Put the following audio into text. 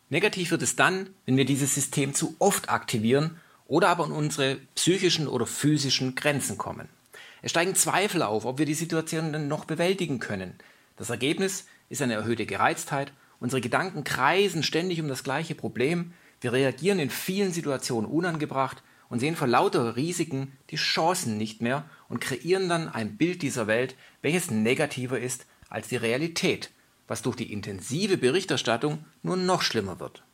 Negativ wird es dann, wenn wir dieses System zu oft aktivieren oder aber an unsere psychischen oder physischen Grenzen kommen. Es steigen Zweifel auf, ob wir die Situation denn noch bewältigen können. Das Ergebnis ist eine erhöhte Gereiztheit, unsere Gedanken kreisen ständig um das gleiche Problem, wir reagieren in vielen Situationen unangebracht und sehen vor lauter Risiken die Chancen nicht mehr und kreieren dann ein Bild dieser Welt, welches negativer ist als die Realität, was durch die intensive Berichterstattung nur noch schlimmer wird.